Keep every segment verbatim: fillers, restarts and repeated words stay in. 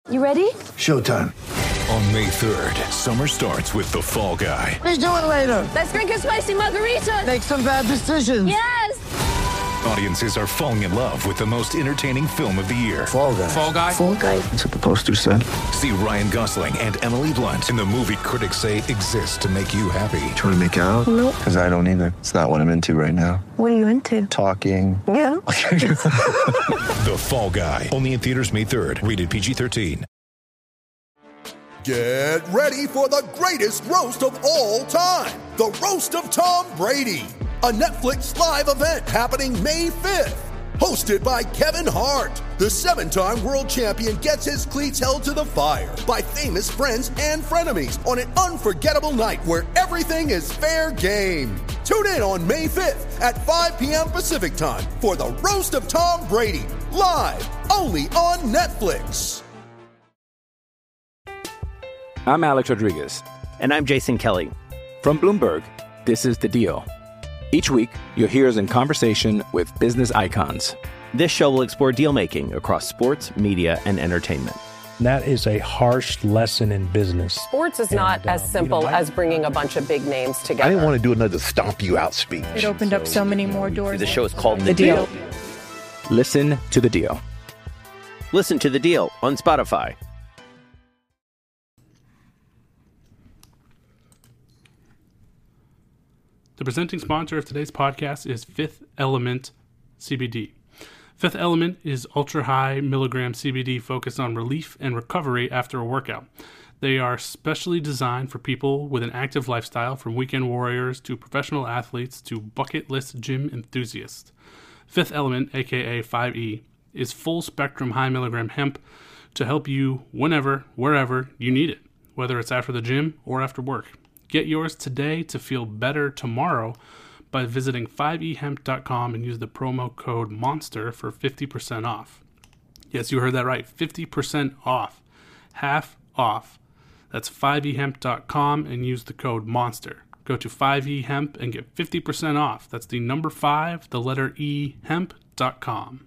You ready? Showtime. On May third, summer starts with The Fall Guy. Let's do it later. Let's drink a spicy margarita. Make some bad decisions. Yes! Audiences are falling in love with the most entertaining film of the year. Fall Guy. Fall Guy? Fall Guy. That's what the poster said. See Ryan Gosling and Emily Blunt in the movie critics say exists to make you happy. Trying to make it out? Nope. Because I don't either. It's not what I'm into right now. What are you into? Talking. Yeah. The Fall Guy. Only in theaters May third. Rated P G thirteen. Get ready for the greatest roast of all time. The Roast of Tom Brady. A Netflix live event happening May fifth. Hosted by Kevin Hart. The seven-time world champion gets his cleats held to the fire by famous friends and frenemies on an unforgettable night where everything is fair game. Tune in on May fifth at five p.m. Pacific time for the Roast of Tom Brady. Live only on Netflix. I'm Alex Rodriguez. And I'm Jason Kelly. From Bloomberg, this is The Deal. Each week, you'll hear us in conversation with business icons. This show will explore deal-making across sports, media, and entertainment. That is a harsh lesson in business. Sports is not And, as um, simple you know, I- as bringing a bunch of big names together. I didn't want to do another stomp you out speech. It opened up so many more doors. The show is called The, The deal. Deal. Listen to The Deal. Listen to The Deal on Spotify. The presenting sponsor of today's podcast is Fifth Element C B D. Fifth Element is ultra-high milligram C B D focused on relief and recovery after a workout. They are specially designed for people with an active lifestyle, from weekend warriors to professional athletes to bucket list gym enthusiasts. Fifth Element, aka five E, is full-spectrum high-milligram hemp to help you whenever, wherever you need it, whether it's after the gym or after work. Get yours today to feel better tomorrow by visiting five e hemp dot com and use the promo code MONSTER for fifty percent off. Yes, you heard that right, fifty percent off. Half off. That's five e hemp dot com and use the code MONSTER. Go to five e hemp and get fifty percent off. That's the number five, the letter E, hemp dot com.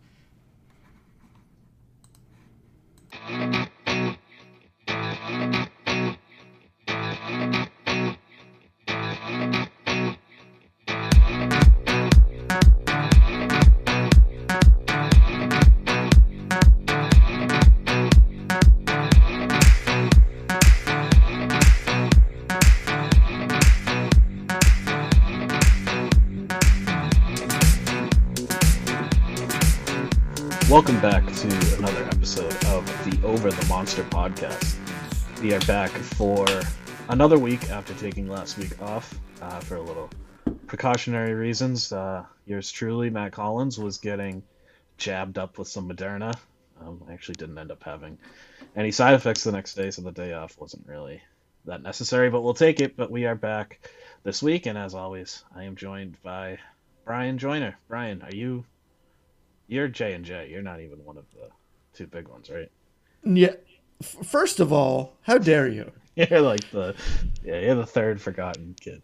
Welcome back to another episode of the Over the Monster podcast. We are back for another week after taking last week off uh, for a little precautionary reasons. Uh, yours truly, Matt Collins, was getting jabbed up with some Moderna. Um, I actually didn't end up having any side effects the next day, so the day off wasn't really that necessary, but we'll take it. But we are back this week, and as always, I am joined by Brian Joyner. Brian, are you... You're J and J. You're not even one of the two big ones, right? Yeah. F- First of all, how dare you? You're like the, yeah, you're the third forgotten kid.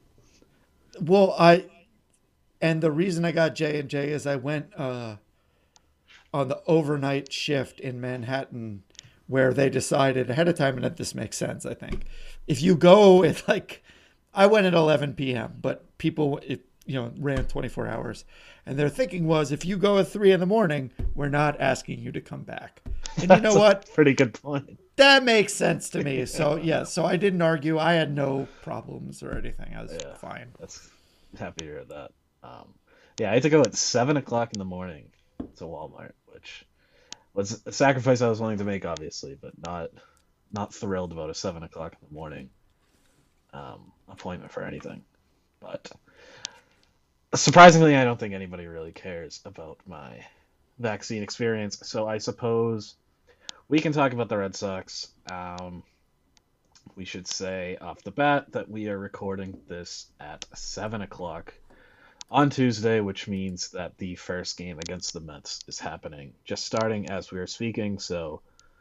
Well, I, and the reason I got J and J is I went uh, on the overnight shift in Manhattan, where they decided ahead of time, and this makes sense, I think. If you go at like, I went at eleven p.m., but people, it, you know, ran twenty-four hours. And their thinking was, if you go at three in the morning, we're not asking you to come back. And you know what? Pretty good point. That makes sense to me. So yeah, so I didn't argue. I had no problems or anything. I was yeah, fine. That's happy to hear that. Um, yeah, I had to go at seven o'clock in the morning to Walmart, which was a sacrifice I was willing to make, obviously, but not not thrilled about a seven o'clock in the morning um, appointment for anything. But surprisingly, I don't think anybody really cares about my vaccine experience. So I suppose we can talk about the Red Sox. Um, we should say off the bat that we are recording this at seven o'clock on Tuesday, which means that the first game against the Mets is happening, just starting as we are speaking. So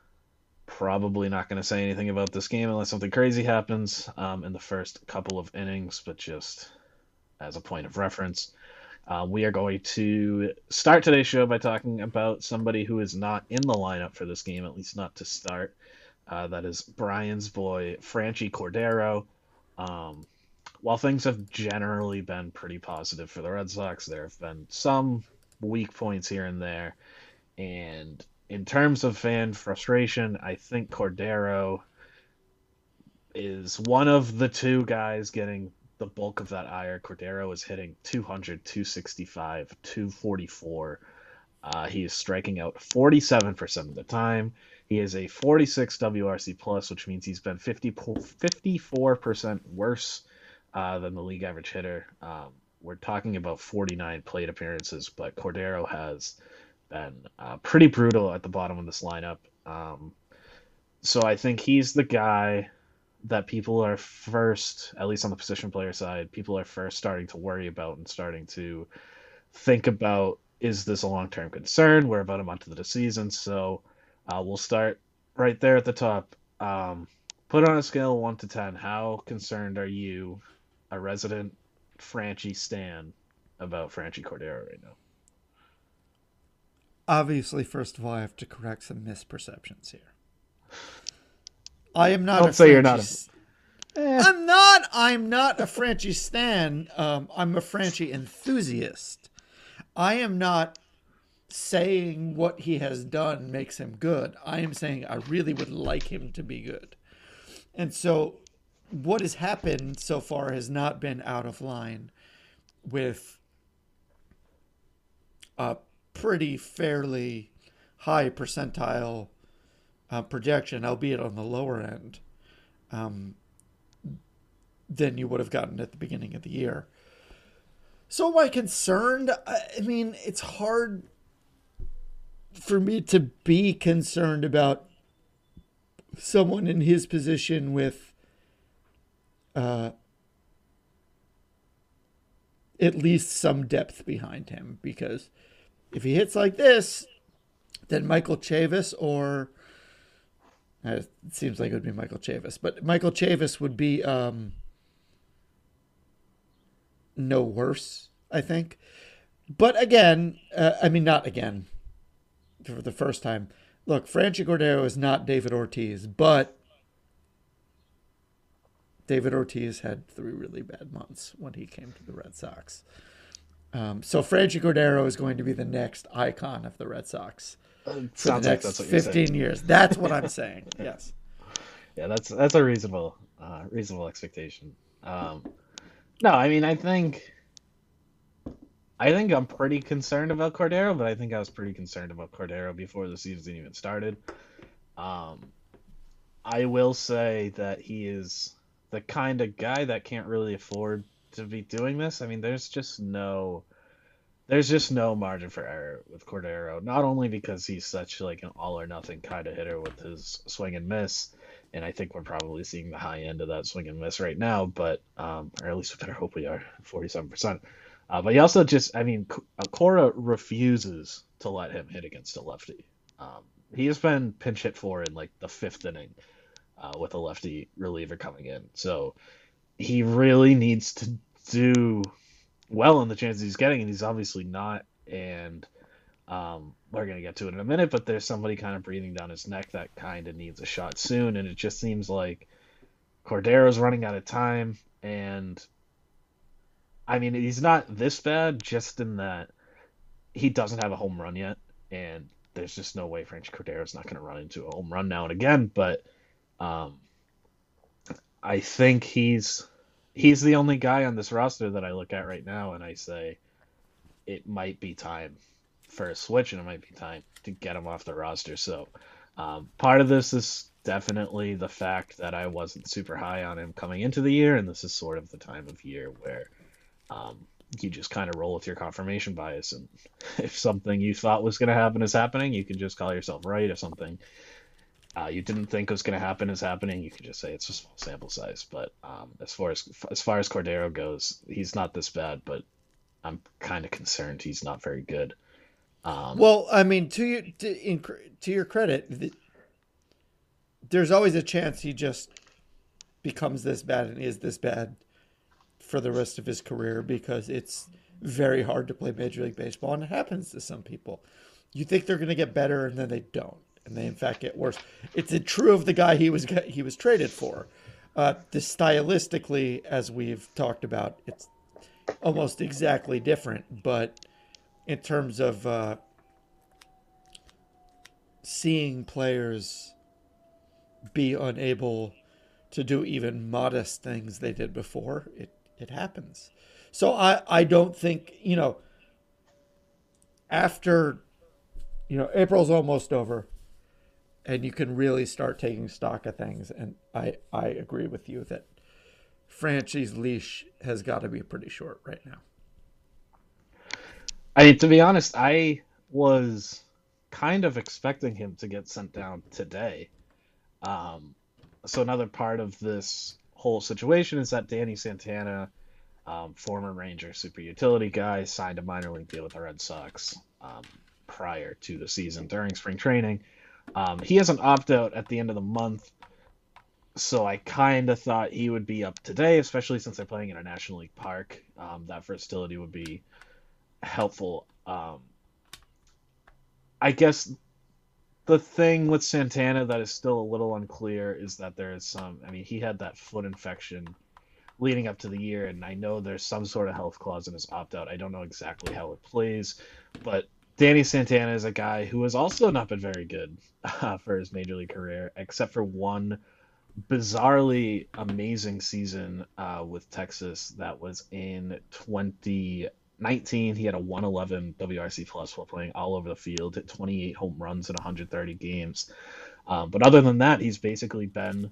probably not going to say anything about this game unless something crazy happens um, in the first couple of innings, but just as a point of reference, Uh, we are going to start today's show by talking about somebody who is not in the lineup for this game, at least not to start. Uh, that is Brian's boy, Franchy Cordero. Um, while things have generally been pretty positive for the Red Sox, there have been some weak points here and there. And in terms of fan frustration, I think Cordero is one of the two guys getting the bulk of that ire. Cordero is hitting two hundred, two sixty-five, two forty-four. Uh, he is striking out forty-seven percent of the time. He is a forty-six W R C plus, which means he's been fifty, fifty-four percent worse uh, than the league average hitter. Um, we're talking about forty-nine plate appearances, but Cordero has been uh, pretty brutal at the bottom of this lineup. Um, so I think he's the guy that people are first, at least on the position player side, people are first starting to worry about and starting to think about, is this a long-term concern? We're about a month into the season, so uh, we'll start right there at the top. Um, put on a scale of one to ten, how concerned are you, a resident Franchy stan, about Franchy Cordero right now? Obviously, first of all, I have to correct some misperceptions here. I am not. Don't a say Franchy, you're not. A... Eh. I'm not. I'm not a Franchy stan. Um, I'm a Franchy enthusiast. I am not saying what he has done makes him good. I am saying I really would like him to be good. And so, what has happened so far has not been out of line with a pretty fairly high percentile Uh, projection, albeit on the lower end, um, than you would have gotten at the beginning of the year. So am I concerned? I, I mean, it's hard for me to be concerned about someone in his position with uh, at least some depth behind him, because if he hits like this, then Michael Chavis or It seems like it would be Michael Chavis, but Michael Chavis would be um, no worse, I think. But again, uh, I mean, not again, for the first time. Look, Franchy Cordero is not David Ortiz, but David Ortiz had three really bad months when he came to the Red Sox. Um, so Franchy Cordero is going to be the next icon of the Red Sox. Uh, for the next like fifteen years. That's what I'm saying. Yes. Yeah, that's that's a reasonable uh, reasonable expectation. Um, no, I mean, I think I think I'm pretty concerned about Cordero, but I think I was pretty concerned about Cordero before the season even started. Um, I will say that he is the kind of guy that can't really afford to be doing this. I mean, there's just no. There's just no margin for error with Cordero, not only because he's such like an all or nothing kind of hitter with his swing and miss, and I think we're probably seeing the high end of that swing and miss right now, but um, or at least we better hope we are, forty-seven percent. Uh, but he also just, I mean, Cora refuses to let him hit against a lefty. Um, he has been pinch hit for in like the fifth inning uh, with a lefty reliever coming in, so he really needs to do well in the chances he's getting, and he's obviously not, and um, we're going to get to it in a minute, but there's somebody kind of breathing down his neck that kind of needs a shot soon, and it just seems like Cordero's running out of time, and I mean, he's not this bad, just in that he doesn't have a home run yet, and there's just no way Franchy Cordero's not going to run into a home run now and again, but um, I think he's He's the only guy on this roster that I look at right now and I say it might be time for a switch and it might be time to get him off the roster. So um, part of this is definitely the fact that I wasn't super high on him coming into the year, and this is sort of the time of year where um, you just kind of roll with your confirmation bias, and if something you thought was going to happen is happening, you can just call yourself right. If something Uh, you didn't think was going to happen is happening, you can just say it's a small sample size. But um, as far as as far as Cordero goes, he's not this bad, but I'm kind of concerned he's not very good. Um, well, I mean, to your to, in, to your credit, the, there's always a chance he just becomes this bad and is this bad for the rest of his career, because it's very hard to play Major League Baseball, and it happens to some people. You think they're going to get better, and then they don't, and they in fact get worse. It's true of the guy he was he was traded for. Uh, this stylistically, as we've talked about, it's almost exactly different, but in terms of uh, seeing players be unable to do even modest things they did before, it, it happens. So I, I don't think, you know, after, you know, April's almost over and you can really start taking stock of things. And I, I agree with you that Franchy's leash has got to be pretty short right now. I mean, to be honest, I was kind of expecting him to get sent down today. Um, so another part of this whole situation is that Danny Santana, um, former Ranger super utility guy, signed a minor league deal with the Red Sox um, prior to the season during spring training. Um, he has an opt-out at the end of the month, so I kind of thought he would be up today, especially since they're playing in a National League park. Um, that versatility would be helpful. Um, I guess the thing with Santana that is still a little unclear is that there is some, I mean, he had that foot infection leading up to the year, and I know there's some sort of health clause in his opt-out. I don't know exactly how it plays, but Danny Santana is a guy who has also not been very good uh, for his major league career, except for one bizarrely amazing season uh, with Texas that was in twenty nineteen. He had a one eleven W R C plus while playing all over the field, hit twenty-eight home runs in one hundred thirty games. Um, but other than that, he's basically been,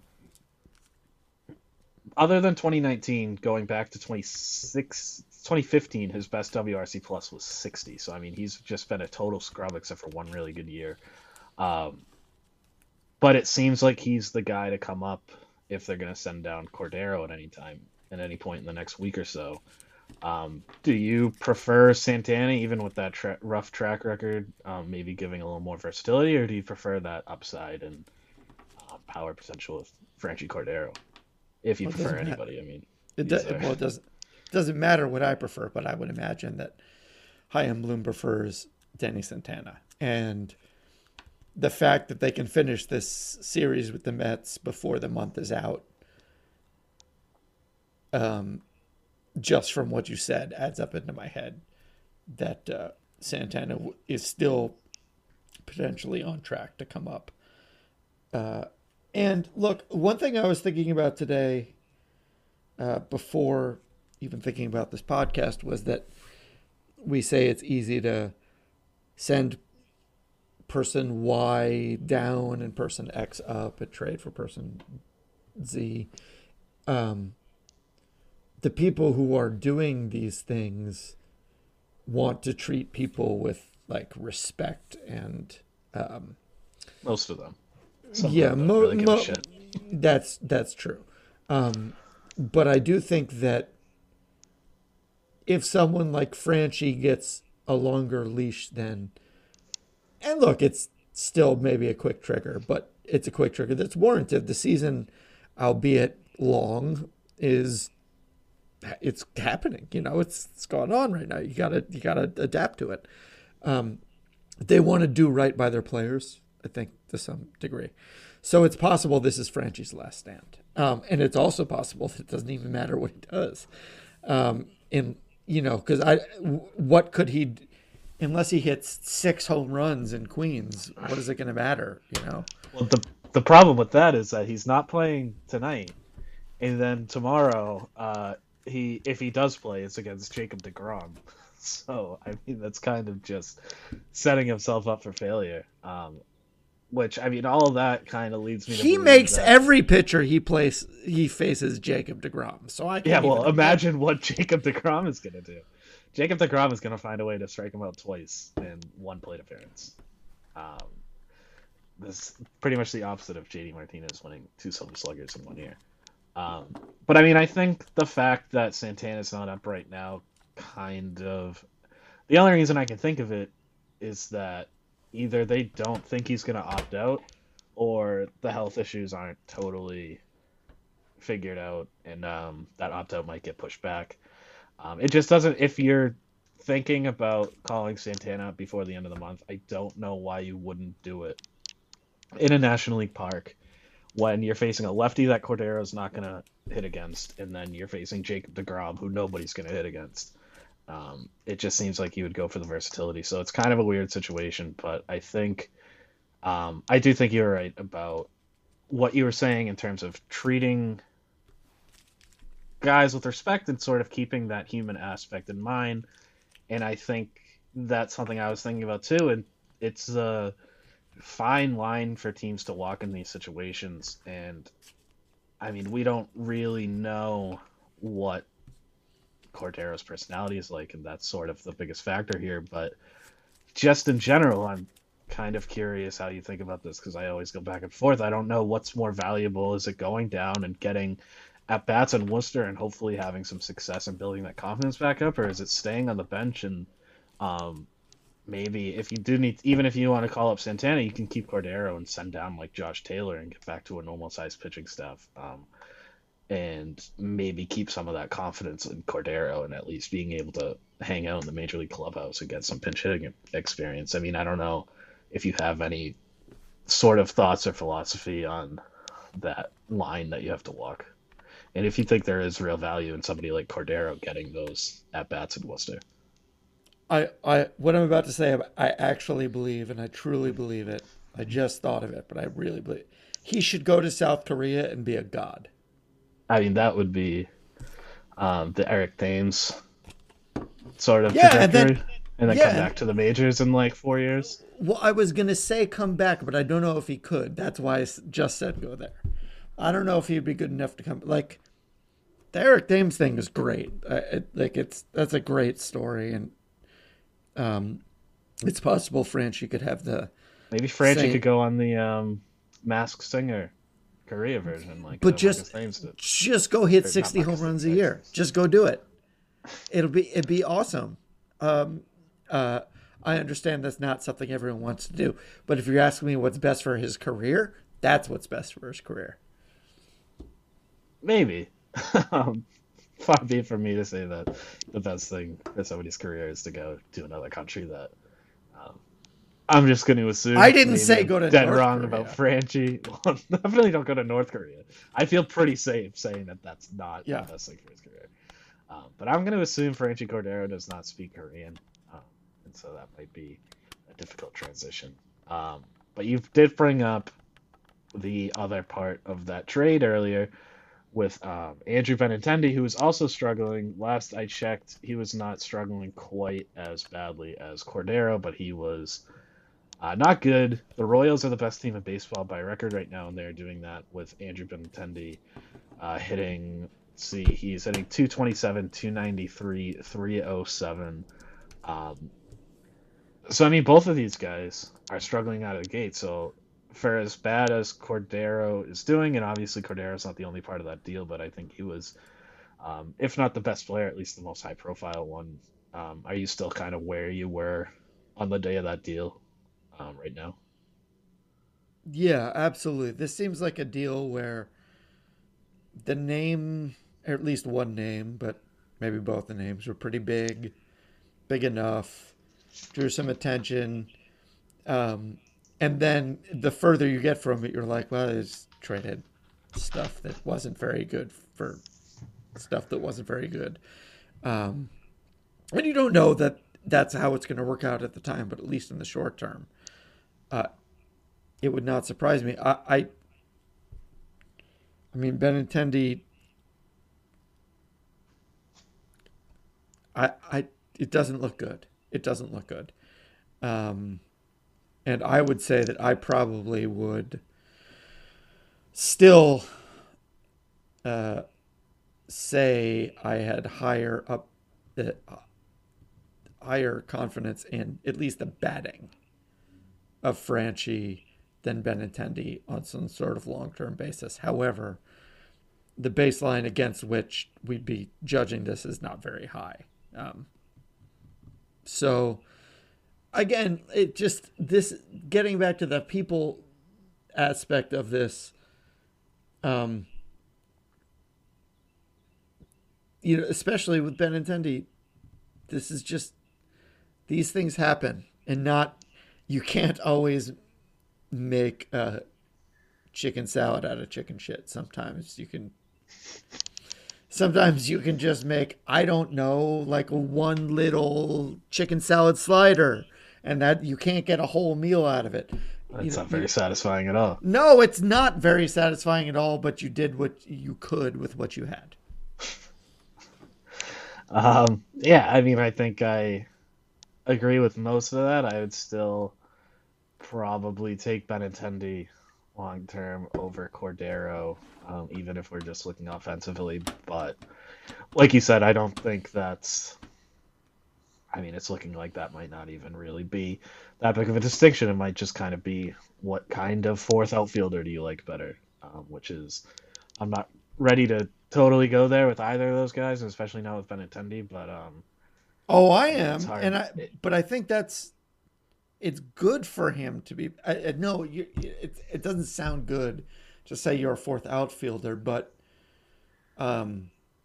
other than twenty nineteen, going back to twenty-six, twenty fifteen, his best W R C plus was sixty. So, I mean, he's just been a total scrub except for one really good year. Um, but it seems like he's the guy to come up if they're going to send down Cordero at any time, at any point in the next week or so. Um, do you prefer Santana, even with that tra- rough track record, um, maybe giving a little more versatility, or do you prefer that upside and uh, power potential of Franchy Cordero? If you well, prefer anybody, matter. I mean, it does, well, it doesn't doesn't matter what I prefer, but I would imagine that Chaim Bloom prefers Danny Santana, and the fact that they can finish this series with the Mets before the month is out, um, just from what you said, adds up into my head that uh, Santana is still potentially on track to come up. Uh, and look, one thing I was thinking about today, uh, before even thinking about this podcast, was that we say it's easy to send person Y down and person X up and trade for person Z. Um, the people who are doing these things want to treat people with like respect and um, most of them. Some yeah, them mo- really give mo- a shit. that's that's true. Um, but I do think that if someone like Franchy gets a longer leash than, and look, it's still maybe a quick trigger, but it's a quick trigger that's warranted. The season, albeit long, is it's happening. You know, it's it's going on right now. You gotta you gotta adapt to it. Um, they want to do right by their players, I think, to some degree. So it's possible this is Franchy's last stand, um, and it's also possible that it doesn't even matter what he does. Um, in you know, because I, what could he? Unless he hits six home runs in Queens, what is it going to matter? You know. Well, the the problem with that is that he's not playing tonight, and then tomorrow, uh, he if he does play, it's against Jacob deGrom. So I mean, that's kind of just setting himself up for failure. Um, which I mean, all of that kind of leads me to he believe makes that... every pitcher he plays he faces Jacob deGrom. So I can't yeah. Well, even... imagine what Jacob deGrom is going to do. Jacob deGrom is going to find a way to strike him out twice in one plate appearance. Um, this is pretty much the opposite of J D Martinez winning two Silver Sluggers in one year. Um, but I mean, I think the fact that Santana's not up right now, kind of, the only reason I can think of it is that either they don't think he's going to opt out, or the health issues aren't totally figured out, and um, that opt out might get pushed back. Um, it just doesn't, if you're thinking about calling Santana up before the end of the month, I don't know why you wouldn't do it in a National League park when you're facing a lefty that Cordero's not going to hit against, and then you're facing Jacob deGrom, who nobody's going to hit against. Um, it just seems like you would go for the versatility. So it's kind of a weird situation, but I think um, I do think you're right about what you were saying in terms of treating guys with respect and sort of keeping that human aspect in mind. And I think that's something I was thinking about too. And it's a fine line for teams to walk in these situations. And I mean, we don't really know what Cordero's personality is like, and that's sort of the biggest factor here. But just in general, I'm kind of curious how you think about this, because I always go back and forth. I don't know what's more valuable. Is it going down and getting at bats in Worcester and hopefully having some success and building that confidence back up, or is it staying on the bench and um, maybe if you do need, even if you want to call up Santana, you can keep Cordero and send down like Josh Taylor and get back to a normal sized pitching staff, um, and maybe keep some of that confidence in Cordero and at least being able to hang out in the Major League clubhouse and get some pinch hitting experience. I mean, I don't know if you have any sort of thoughts or philosophy on that line that you have to walk. And if you think there is real value in somebody like Cordero getting those at-bats in Worcester. I, I, what I'm about to say, I actually believe, and I truly believe it. I just thought of it, but I really believe he should go to South Korea and be a god. I mean, that would be um, the Eric Thames sort of yeah, trajectory, and then, and then yeah, come back to the majors in like four years. Well, I was going to say come back, but I don't know if he could. That's why I just said go there. I don't know if he'd be good enough to come. Like, the Eric Thames thing is great. Uh, it, like, it's that's a great story, and um, it's possible Franchi could have the maybe Franchi same... could go on the um, Masked Singer Korea version, like. But uh, just just go hit sixty home runs a year. Just go do it. It'll be it'd be awesome. Um, uh, I understand that's not something everyone wants to do, but if you're asking me what's best for his career, that's what's best for his career. Maybe. um, far be it for me to say that the best thing for somebody's career is to go to another country that um, I'm just going to assume. I didn't say go to dead North wrong Korea. about Franchi. Well, definitely don't go to North Korea. I feel pretty safe saying that that's not yeah. the best thing for his career. Um, but I'm going to assume Franchi Cordero does not speak Korean, um, and so that might be a difficult transition. Um, but you did bring up the other part of that trade earlier, with um, Andrew Benintendi, who was also struggling. Last I checked, he was not struggling quite as badly as Cordero, but he was uh, not good. The Royals are the best team in baseball by record right now, and they're doing that with Andrew Benintendi uh, hitting, let's see, he's hitting two twenty-seven, two ninety-three, three oh seven. Um, so, I mean, both of these guys are struggling out of the gate, so for as bad as Cordero is doing, and obviously Cordero's not the only part of that deal, but I think he was, um, if not the best player, at least the most high-profile one. Um, are you still kind of where you were on the day of that deal um, right now? Yeah, absolutely. This seems like a deal where the name, or at least one name, but maybe both the names were pretty big, big enough, drew some attention. Um, And then the further you get from it, you're like, well, it's traded stuff that wasn't very good for stuff that wasn't very good. Um, and you don't know that that's how it's going to work out at the time, but at least in the short term, uh, it would not surprise me. I, I, I mean, Benintendi, I, I, it doesn't look good. It doesn't look good. Um, And I would say that I probably would still uh, say I had higher up, uh, higher confidence in at least the batting of Franchi than Benintendi on some sort of long-term basis. However, the baseline against which we'd be judging this is not very high. Um, so... Again, it just, this, getting back to the people aspect of this, um, you know, especially with Benintendi, this is just these things happen, and not you can't always make a chicken salad out of chicken shit. Sometimes you can. Sometimes you can just make, I don't know, like a one little chicken salad slider, and that you can't get a whole meal out of it. That's you know, not very you, satisfying at all. No, it's not very satisfying at all, but you did what you could with what you had. um, yeah, I mean, I think I agree with most of that. I would still probably take Benintendi long term over Cordero, um, even if we're just looking offensively. But like you said, I don't think that's. I mean, it's looking like that might not even really be that big of a distinction. It might just kind of be what kind of fourth outfielder do you like better, um, which is I'm not ready to totally go there with either of those guys, especially not with Benintendi. But um, oh, I am, and I but I think that's. It's good for him to be. I, I, no, you, it it doesn't sound good to say you're a fourth outfielder, but um,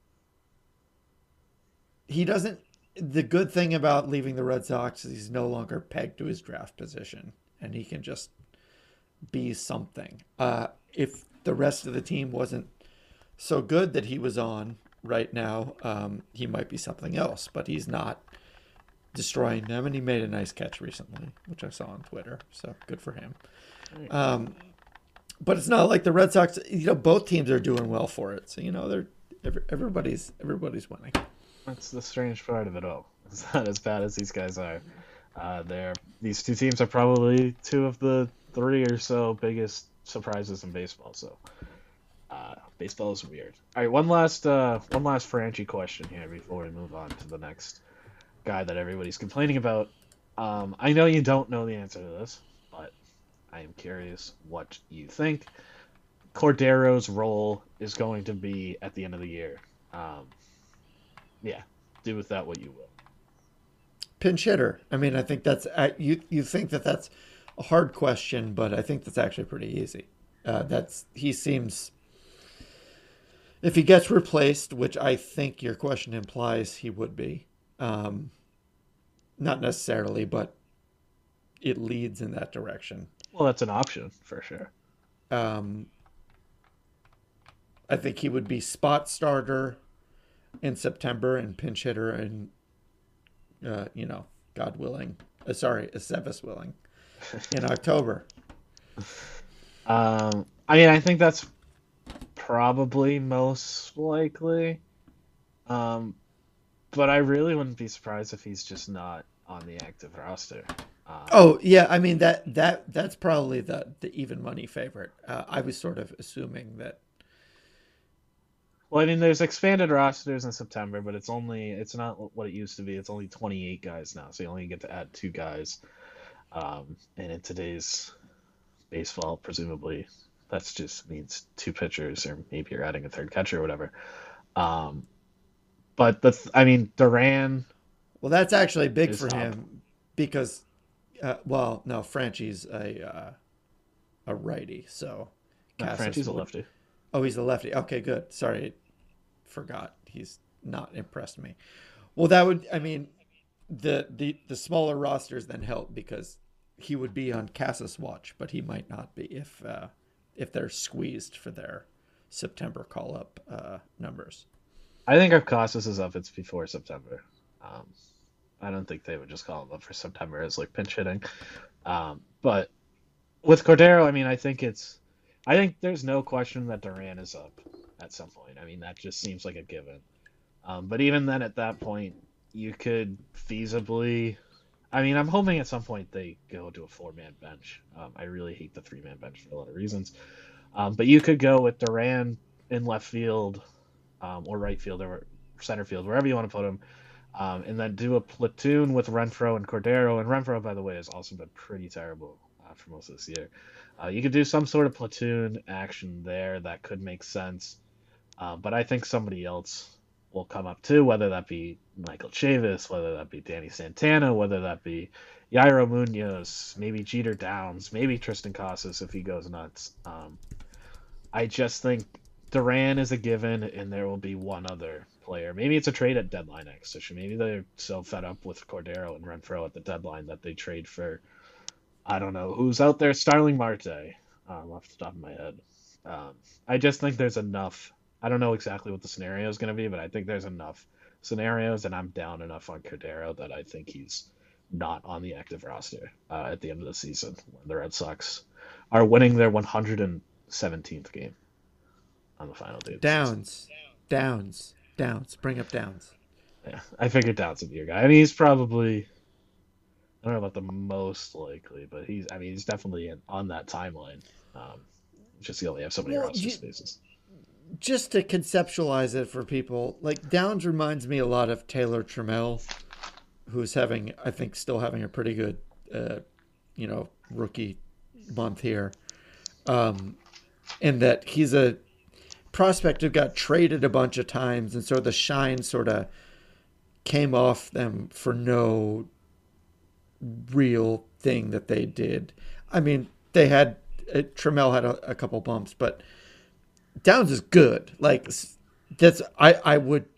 he doesn't. The good thing about leaving the Red Sox is he's no longer pegged to his draft position, and he can just be something. Uh, if the rest of the team wasn't so good that he was on right now, um, he might be something else, but he's not. Destroying them, and he made a nice catch recently, which I saw on Twitter, so good for him. Um, but it's not like the Red Sox, you know, both teams are doing well for it, so you know they're every, everybody's everybody's winning. That's the strange part of it all. It's not as bad as these guys are. Uh, they're these two teams are probably two of the three or so biggest surprises in baseball. So uh, baseball is weird. All right, one last uh, one last Franchi question here before we move on to the next guy that everybody's complaining about. Um, I know you don't know the answer to this, but I am curious what you think Cordero's role is going to be at the end of the year. Um, yeah, do with that what you will. Pinch hitter. I mean, I think that's you. You think that that's a hard question, but I think that's actually pretty easy. Uh, that's he seems. If he gets replaced, which I think your question implies he would be. Um, not necessarily, but it leads in that direction. Well, that's an option for sure. Um, I think he would be spot starter in September and pinch hitter and, uh, you know, God willing, uh, sorry, Aceves willing, in October. Um, I mean, I think that's probably most likely. Um, But I really wouldn't be surprised if he's just not on the active roster. Um, oh yeah, I mean that that that's probably the the even money favorite. Uh, I was sort of assuming that. Well, I mean, there's expanded rosters in September, but it's only it's not what it used to be. It's only twenty-eight guys now, so you only get to add two guys. Um, and in today's baseball, presumably, that just means two pitchers, or maybe you're adding a third catcher or whatever. Um, But the I mean Duran. Well, that's actually big for him up. because, uh, well, no, Franchi's a uh, a righty, so. No, Franchi's a lefty. Oh, he's a lefty. Okay, good. Sorry, forgot. He's not impressed me. Well, that would I mean, the the the smaller rosters then help because he would be on Casas' watch, but he might not be if uh, if they're squeezed for their September call up uh, numbers. I think if Casas is up, it's before September. Um, I don't think they would just call him up for September as like pinch hitting. Um, but with Cordero, I mean, I think it's, I think there's no question that Duran is up at some point. I mean, that just seems like a given. Um, but even then, at that point, you could feasibly, I mean, I'm hoping at some point they go to a four-man bench. Um, I really hate the three-man bench for a lot of reasons. Um, but you could go with Duran in left field. Um, or right field or center field, wherever you want to put him, um, and then do a platoon with Renfroe and Cordero. And Renfroe, by the way, has also been pretty terrible uh, for most of this year. Uh, you could do some sort of platoon action there that could make sense, uh, but I think somebody else will come up too, whether that be Michael Chavis, whether that be Danny Santana, whether that be Yairo Munoz, maybe Jeter Downs, maybe Tristan Casas if he goes nuts. Um, I just think Duran is a given, and there will be one other player. Maybe it's a trade at deadline acquisition. Maybe they're so fed up with Cordero and Renfroe at the deadline that they trade for, I don't know, who's out there? Starling Marte, um, off the top of my head. Um, I just think there's enough. I don't know exactly what the scenario is going to be, but I think there's enough scenarios, and I'm down enough on Cordero that I think he's not on the active roster uh, at the end of the season when the Red Sox are winning their one hundred seventeenth game on the final day. Downs, Downs, Downs. Bring up Downs. Yeah, I figured Downs would be your guy. I mean, he's probably, I don't know about the most likely, but he's, I mean, he's definitely in, on that timeline. Um, just he only have so many well, roster you, spaces. Just to conceptualize it for people, like Downs reminds me a lot of Taylor Trammell, who's having, I think, still having a pretty good, uh, you know, rookie month here. Um, in that he's a prospect who got traded a bunch of times, and so the shine sort of came off them for no real thing that they did. I mean, they had uh, Trammell had a, a couple bumps, but Downs is good. Like that's I I would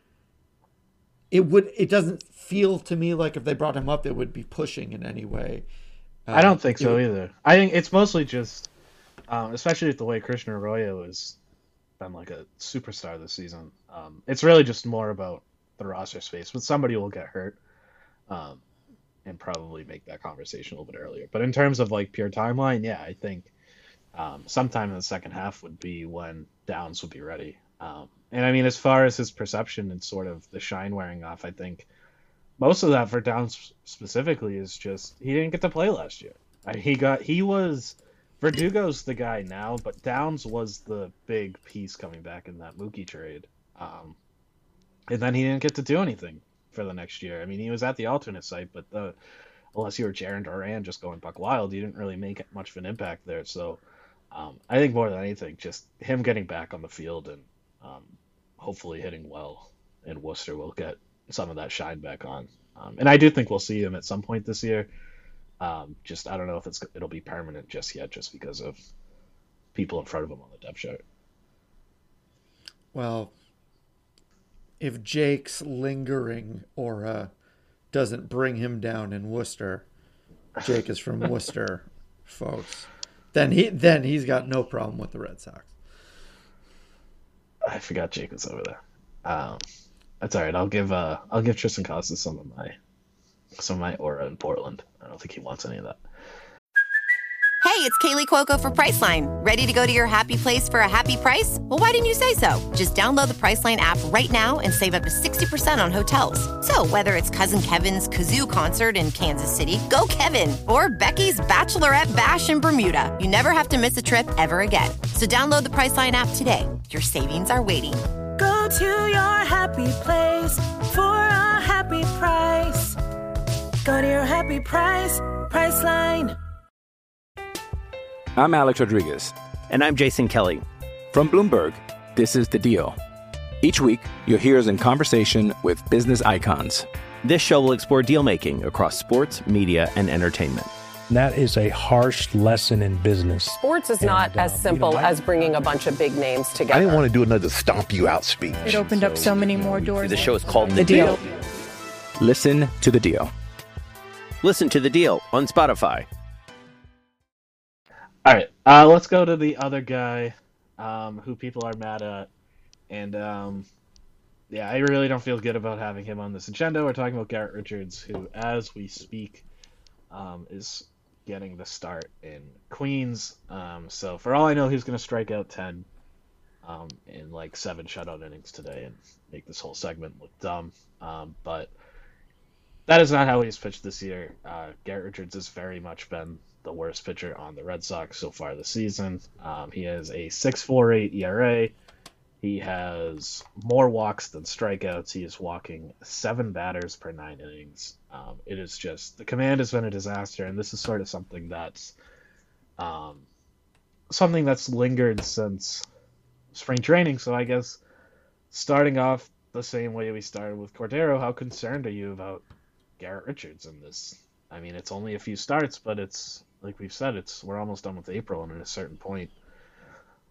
it would it doesn't feel to me like if they brought him up it would be pushing in any way. Um, I don't think so would, either. I think it's mostly just, um, especially with the way Christian Arroyo has been like a superstar this season. Um, it's really just more about the roster space, but somebody will get hurt, um, and probably make that conversation a little bit earlier. But in terms of like pure timeline, yeah, I think um, sometime in the second half would be when Downs would be ready. Um, and I mean, as far as his perception and sort of the shine wearing off, I think most of that for Downs specifically is just he didn't get to play last year. I, he got he was Verdugo's the guy now, but Downs was the big piece coming back in that Mookie trade. Um, and then he didn't get to do anything for the next year. I mean, he was at the alternate site, but the, unless you were Jarren Duran just going buck wild, you didn't really make much of an impact there. So um, I think more than anything, just him getting back on the field and um, hopefully hitting well in Worcester will get some of that shine back on. Um, and I do think we'll see him at some point this year. Um, just, I don't know if it's it'll be permanent just yet, just because of people in front of him on the depth chart. Well, if Jake's lingering aura doesn't bring him down in Worcester, Jake is from Worcester, folks, then he then he's got no problem with the Red Sox. I forgot Jake was over there. Um, that's all right. I'll give uh, I'll give Tristan Costas some of my some of my aura in Portland. I don't think he wants any of that. Hey, it's Kaylee Cuoco for Priceline. Ready to go to your happy place for a happy price? Well, why didn't you say so? Just download the Priceline app right now and save up to sixty percent on hotels. So whether it's Cousin Kevin's Kazoo Concert in Kansas City, go Kevin, or Becky's Bachelorette Bash in Bermuda, you never have to miss a trip ever again. So download the Priceline app today. Your savings are waiting. Go to your happy place for a happy price. Go to your happy price, Priceline. I'm Alex Rodriguez. And I'm Jason Kelly. From Bloomberg, this is The Deal. Each week, you'll hear us in conversation with business icons. This show will explore deal-making across sports, media, and entertainment. And that is a harsh lesson in business. Sports is and, not as um, simple you know, I, as bringing a bunch of big names together. I didn't want to do another stomp you out speech. It opened so, up so many more doors. The show is called The, the deal. deal. Listen to The Deal. Listen to The Deal on Spotify. All right, uh, let's go to the other guy um, who people are mad at. And, um, yeah, I really don't feel good about having him on this agenda. We're talking about Garrett Richards, who, as we speak, um, is getting the start in Queens. Um, so, for all I know, he's going to strike out ten um, in, like, seven shutout innings today and make this whole segment look dumb. Um, but that is not how he's pitched this year. Uh, Garrett Richards has very much been the worst pitcher on the Red Sox so far this season. Um, he has a six point four eight E R A. He has more walks than strikeouts. He is walking seven batters per nine innings. Um, it is just, the command has been a disaster, and this is sort of something that's um, something that's lingered since spring training. So I guess starting off the same way we started with Cordero, how concerned are you about Garrett Richards in this? I mean, it's only a few starts, but it's, like we've said, it's we're almost done with April, and at a certain point,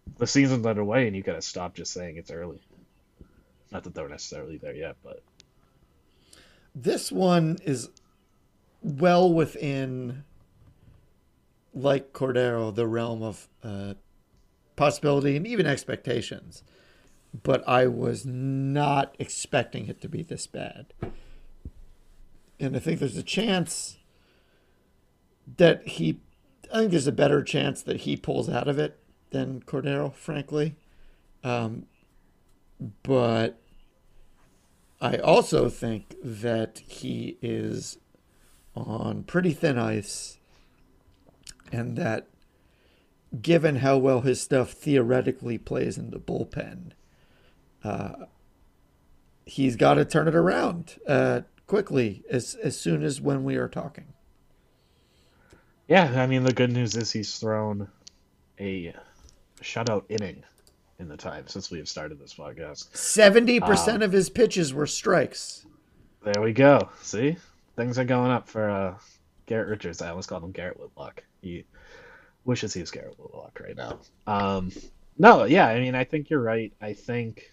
the season's underway, and you gotta stop just saying it's early. Not that they're necessarily there yet, but this one is well within, like Cordero, the realm of uh, possibility and even expectations. But I was not expecting it to be this bad. And I think there's a chance that he, I think there's a better chance that he pulls out of it than Cordero, frankly. Um, but I also think that he is on pretty thin ice, and that given how well his stuff theoretically plays in the bullpen, uh, he's got to turn it around uh, quickly as as soon as when we are talking. Yeah, I mean, the good news is he's thrown a shutout inning in the time since we have started this podcast. seventy percent um, of his pitches were strikes. There we go. See? Things are going up for uh, Garrett Richards. I almost called him Garrett Whitlock. He wishes he was Garrett Whitlock right now. Um, no, yeah, I mean, I think you're right. I think...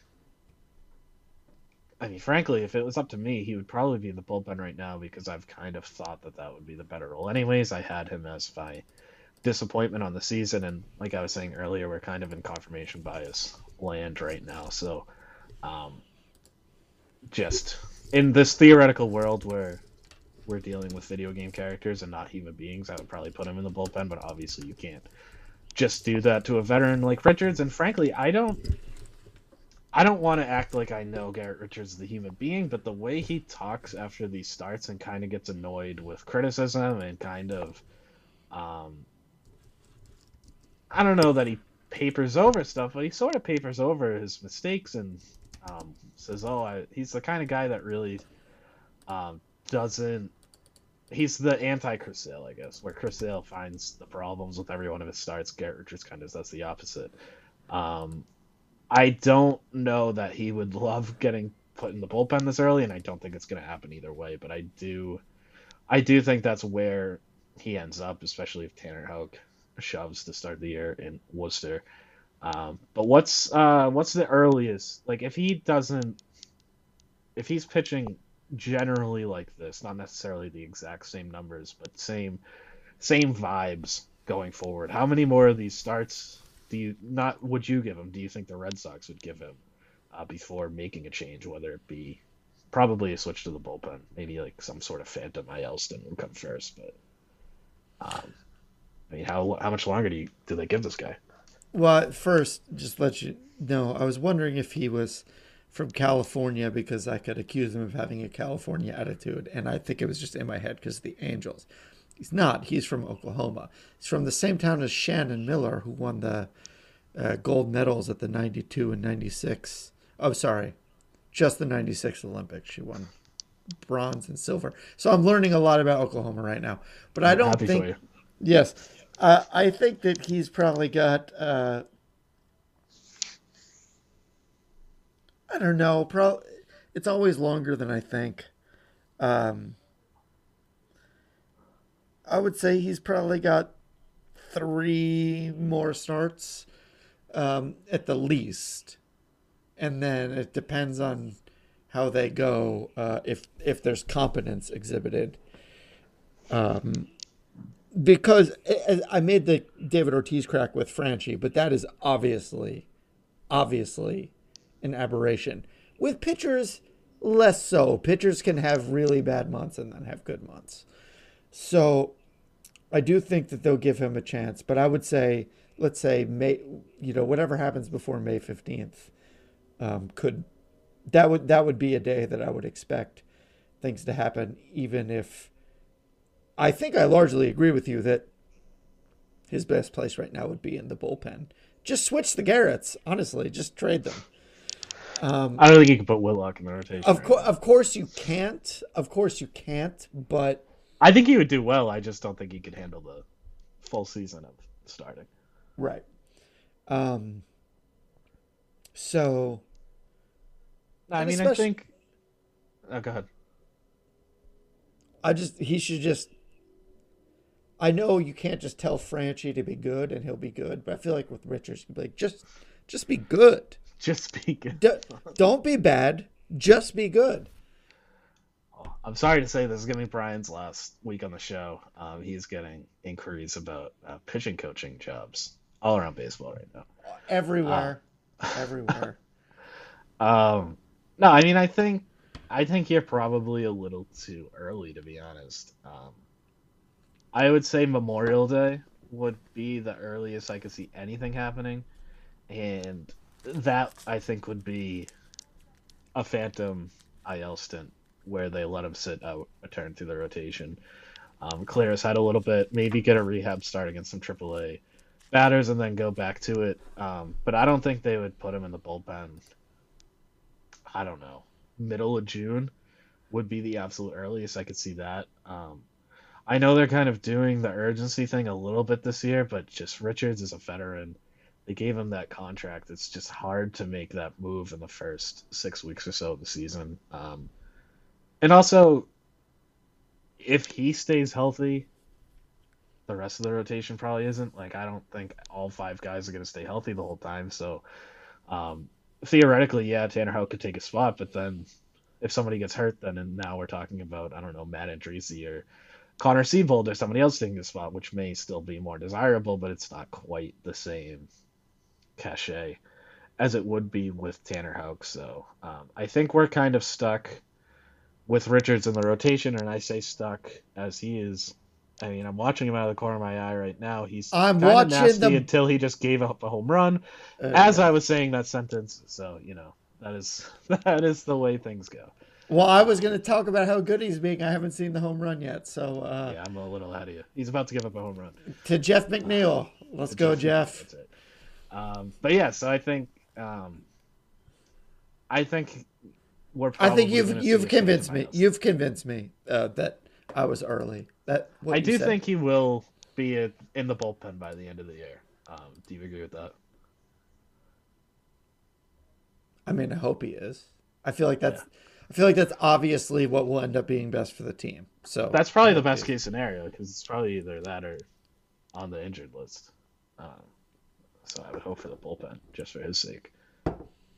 I mean, frankly, if it was up to me, he would probably be in the bullpen right now because I've kind of thought that that would be the better role. Anyways, I had him as my disappointment on the season, and like I was saying earlier, we're kind of in confirmation bias land right now. So, um, just in this theoretical world where we're dealing with video game characters and not human beings, I would probably put him in the bullpen, but obviously you can't just do that to a veteran like Richards. And frankly, I don't... I don't want to act like I know Garrett Richards is a human being, but the way he talks after these starts and kind of gets annoyed with criticism and kind of, um, I don't know that he papers over stuff, but he sort of papers over his mistakes and um, says, oh, I, he's the kind of guy that really um, doesn't, he's the anti-Chris Sale, I guess, where Chris Sale finds the problems with every one of his starts. Garrett Richards kind of does the opposite. Um, I don't know that he would love getting put in the bullpen this early, and I don't think it's going to happen either way. But I do, I do think that's where he ends up, especially if Tanner Houck shoves to start the year in Worcester. Um, but what's uh, what's the earliest? Like, if he doesn't, if he's pitching generally like this, not necessarily the exact same numbers, but same same vibes going forward, how many more of these starts? Do you not would you give him? Do you think the Red Sox would give him uh, before making a change, whether it be probably a switch to the bullpen, maybe like some sort of phantom Ielston would come first? But um, I mean, how how much longer do you do they give this guy? Well, first, just let you know, I was wondering if he was from California because I could accuse him of having a California attitude, and I think it was just in my head because of the Angels. He's not. He's from Oklahoma. He's from the same town as Shannon Miller, who won the uh, gold medals at the ninety-two and ninety-six. Oh, sorry. Just the ninety-six Olympics. She won bronze and silver. So I'm learning a lot about Oklahoma right now. But I don't Happy think... for you. Yes. Uh, I think that he's probably got... Uh, I don't know. Pro- it's always longer than I think. Um... I would say he's probably got three more starts um, at the least. And then it depends on how they go, uh, if if there's competence exhibited. Um, because I made the David Ortiz crack with Franchi, but that is obviously, obviously an aberration. With pitchers, less so. Pitchers can have really bad months and then have good months. So I do think that they'll give him a chance, but I would say, let's say May, you know, whatever happens before May fifteenth, um, could that would that would be a day that I would expect things to happen. Even if I think I largely agree with you that his best place right now would be in the bullpen. Just switch the Garretts, honestly. Just trade them. Um, I don't think you can put Whitlock in the rotation. Of right course, of course you can't. Of course you can't. But I think he would do well. I just don't think he could handle the full season of starting. Right. Um. So. I mean, I think. Oh, go ahead. I just he should just I know you can't just tell Franchi to be good and he'll be good, but I feel like with Richards, you'd be like, just, just be good. Just be good. D- don't be bad. Just be good. I'm sorry to say this is going to be Brian's last week on the show. Um, he's getting inquiries about uh, pitching coaching jobs all around baseball right now. Everywhere. Uh, Everywhere. Um, no, I mean, I think, I think you're probably a little too early, to be honest. Um, I would say Memorial Day would be the earliest I could see anything happening. And that, I think, would be a phantom I L stint where they let him sit out a turn through the rotation. Um, clear his head a little bit, maybe get a rehab start against some triple A batters and then go back to it. Um, but I don't think they would put him in the bullpen. I don't know. Middle of June would be the absolute earliest I could see that. Um, I know they're kind of doing the urgency thing a little bit this year, but just Richards is a veteran. They gave him that contract. It's just hard to make that move in the first six weeks or so of the season. Um, and also, if he stays healthy, the rest of the rotation probably isn't. Like, I don't think all five guys are going to stay healthy the whole time. So, um, theoretically, yeah, Tanner Houck could take a spot, but then if somebody gets hurt, then and now we're talking about, I don't know, Matt Andriese or Connor Seabold or somebody else taking a spot, which may still be more desirable, but it's not quite the same cachet as it would be with Tanner Houck. So um, I think we're kind of stuck with Richards in the rotation, and I say stuck as he is. I mean, I'm watching him out of the corner of my eye right now. He's I'm kind of watching nasty the... until he just gave up a home run uh, as yeah. I was saying that sentence. So, you know, that is that is the way things go. Well, I was going to talk about how good he's being. I haven't seen the home run yet. So uh, yeah, I'm a little ahead of you. He's about to give up a home run. To Jeff McNeil. Let's go, Jeff. Jeff. That's it. Um, but yeah, so I think um, I think we're probably I think you've you've convinced me. You've convinced me uh, that I was early. That what I do said. think he will be a, in the bullpen by the end of the year. Um, do you agree with that? I mean, I hope he is. I feel like that's. Yeah. I feel like that's obviously what will end up being best for the team. So that's probably the best case scenario because it's probably either that or on the injured list. Um, so I would hope for the bullpen just for his sake. All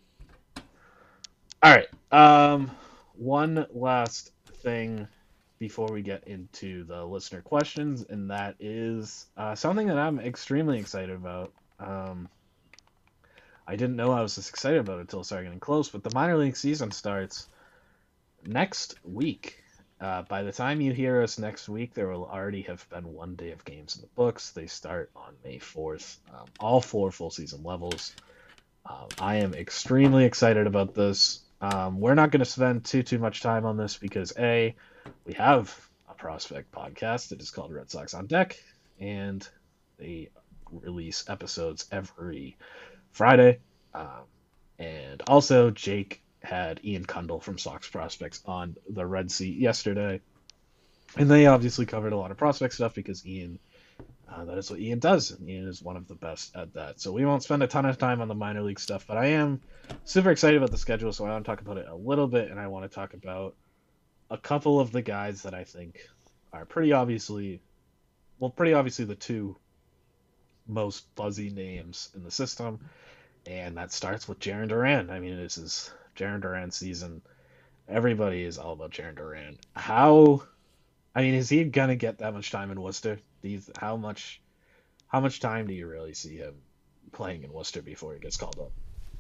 right. Um, one last thing before we get into the listener questions, and that is uh, something that I'm extremely excited about. Um, I didn't know I was this excited about it until it started getting close, but the minor league season starts next week. Uh, by the time you hear us next week, there will already have been one day of games in the books. They start on May fourth, um, all four full season levels. Um, I am extremely excited about this. Um, we're not going to spend too, too much time on this because A, we have a prospect podcast that is called Red Sox on Deck, and they release episodes every Friday. Um, and also, Jake had Ian Kundle from Sox Prospects on the Red Seat yesterday, and they obviously covered a lot of prospect stuff because Ian, uh, that is what Ian does, and Ian is one of the best at that. So we won't spend a ton of time on the minor league stuff, but I am super excited about the schedule, so I want to talk about it a little bit, and I want to talk about a couple of the guys that I think are pretty obviously, well, pretty obviously the two most buzzy names in the system, and that starts with Jarren Duran. I mean, this is Jarren Duran season. Everybody is all about Jarren Duran. How, I mean, is he gonna get that much time in Worcester? Do you, how much, how much time do you really see him playing in Worcester before he gets called up?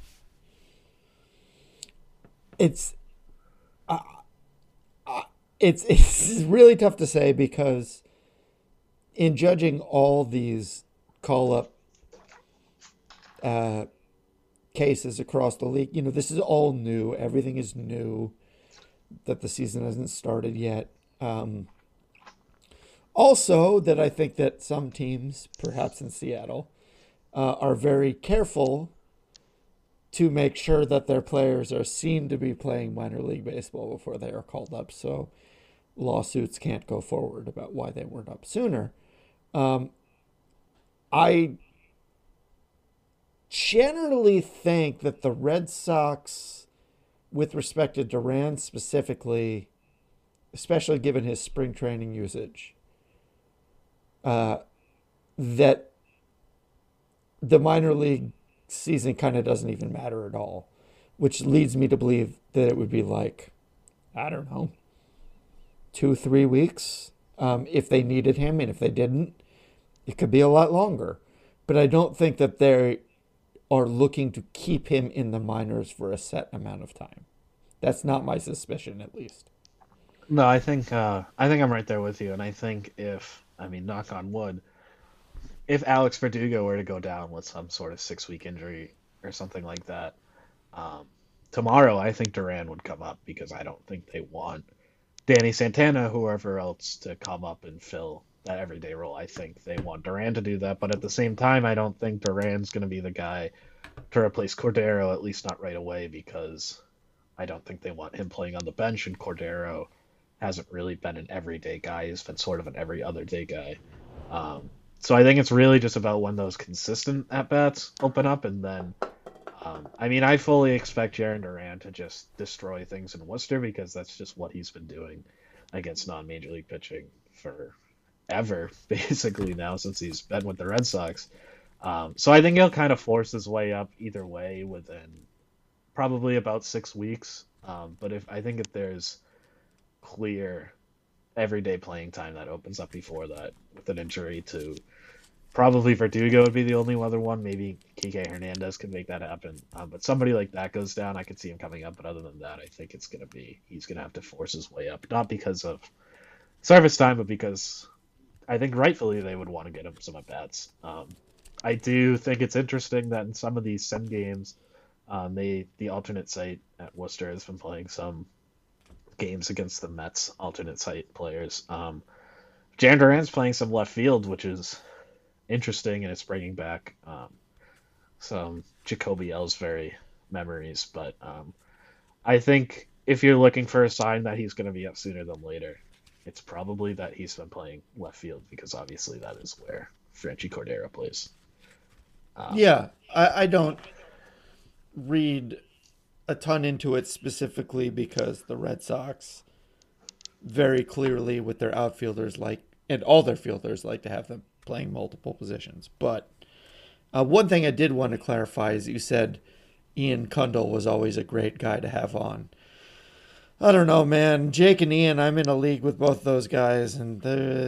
It's, uh, uh, it's it's really tough to say because in judging all these call up uh, cases across the league, you know, this is all new. Everything is new. That the season hasn't started yet. Um, also, that I think that some teams, perhaps in Seattle, uh, are very careful to make sure that their players are seen to be playing minor league baseball before they are called up. So lawsuits can't go forward about why they weren't up sooner. Um, I generally think that the Red Sox, with respect to Duran specifically, especially given his spring training usage, uh, that the minor league season kind of doesn't even matter at all, which leads me to believe that it would be like, I don't know, two, three weeks um, if they needed him. And if they didn't, it could be a lot longer. But I don't think that they are looking to keep him in the minors for a set amount of time. That's not my suspicion, at least. No, I think uh, I think I'm right there with you. And I think if, I mean, knock on wood, if Alex Verdugo were to go down with some sort of six-week injury or something like that, um, tomorrow I think Duran would come up because I don't think they want Danny Santana, whoever else, to come up and fill that everyday role. I think they want Duran to do that, but at the same time, I don't think Duran's going to be the guy to replace Cordero, at least not right away, because I don't think they want him playing on the bench, and Cordero hasn't really been an everyday guy. He's been sort of an every other day guy. Um, so I think it's really just about when those consistent at-bats open up, and then, um, I mean, I fully expect Jarren Duran to just destroy things in Worcester because that's just what he's been doing against non-major league pitching for ever, basically now since he's been with the Red Sox. Um, so I think he'll kind of force his way up either way within probably about six weeks. Um, but if I think if there's clear everyday playing time that opens up before that with an injury to probably Verdugo would be the only other one. Maybe Kike Hernandez could make that happen. Um, but somebody like that goes down, I could see him coming up. But other than that, I think it's going to be, he's going to have to force his way up, not because of service time, but because I think rightfully they would want to get him some at-bats. Um, I do think it's interesting that in some of these Sen games, um, they the alternate site at Worcester has been playing some games against the Mets alternate site players. Um, Jarren Duran's playing some left field, which is interesting, and it's bringing back um, some Jacoby Ellsbury memories. But um, I think if you're looking for a sign that he's going to be up sooner than later, it's probably that he's been playing left field, because obviously that is where Franchy Cordero plays. Um, yeah, I, I don't read a ton into it specifically because the Red Sox very clearly with their outfielders like, and all their fielders like to have them playing multiple positions. But uh, one thing I did want to clarify is you said Ian Cundall was always a great guy to have on. I don't know, man. Jake and Ian, I'm in a league with both those guys, and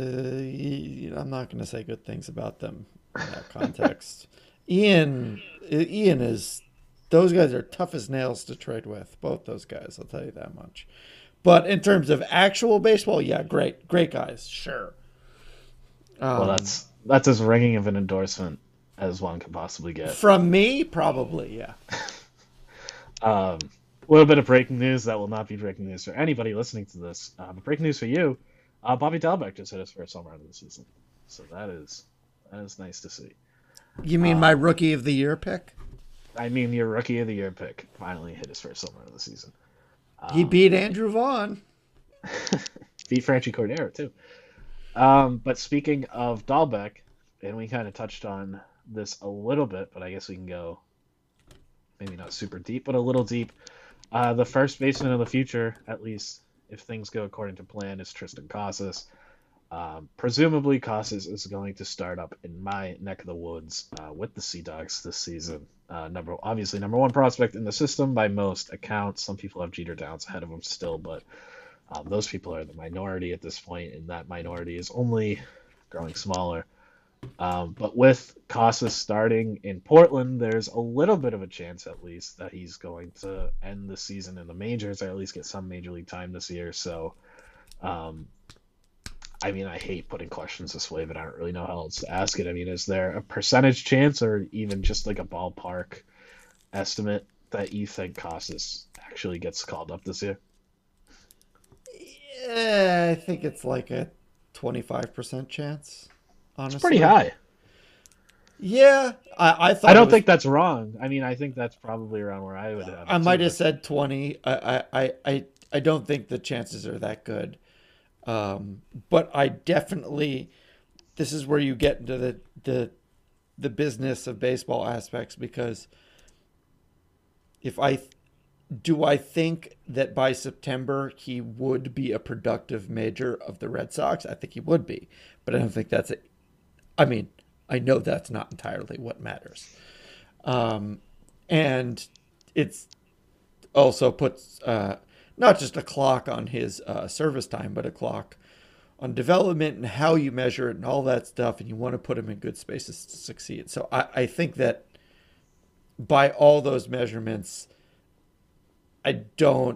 I'm not going to say good things about them in that context. Ian, Ian is, those guys are tough as nails to trade with. Both those guys, I'll tell you that much. But in terms of actual baseball, yeah, great, great guys, sure. Um, well, that's that's as ringing of an endorsement as one could possibly get from me. Probably, yeah. um. A little bit of breaking news that will not be breaking news for anybody listening to this. Uh, but breaking news for you, uh, Bobby Dalbec just hit his first home run of the season. So that is that is nice to see. You mean um, my Rookie of the Year pick? I mean your Rookie of the Year pick finally hit his first home run of the season. Um, he beat Andrew Vaughn. beat Franchy Cordero, too. Um, but speaking of Dalbec, and we kind of touched on this a little bit, but I guess we can go maybe not super deep, but a little deep. Uh, the first baseman of the future, at least if things go according to plan, is Triston Casas. Um, presumably, Casas is going to start up in my neck of the woods uh, with the Sea Dogs this season. Uh, number obviously number one prospect in the system by most accounts. Some people have Jeter Downs ahead of him still, but um, those people are the minority at this point, and that minority is only growing smaller. Um, but with Casas starting in Portland, there's a little bit of a chance, at least, that he's going to end the season in the majors, or at least get some major league time this year. So, um, I mean, I hate putting questions this way, but I don't really know how else to ask it. I mean, is there a percentage chance, or even just like a ballpark estimate, that you think Casas actually gets called up this year? Yeah, I think it's like a twenty-five percent chance. Honestly. It's pretty high. Yeah, I, I thought. I don't was, think that's wrong. I mean, I think that's probably around where I would have. I might have said twenty. I, I, I, I don't think the chances are that good. Um, but I definitely. This is where you get into the the, the business of baseball aspects, because if I do, I think that by September he would be a productive major of the Red Sox. I think he would be, but I don't think that's a I mean, I know that's not entirely what matters. Um, and it's also puts uh, not just a clock on his uh, service time, but a clock on development and how you measure it and all that stuff. And you want to put him in good spaces to succeed. So I, I think that by all those measurements, I don't,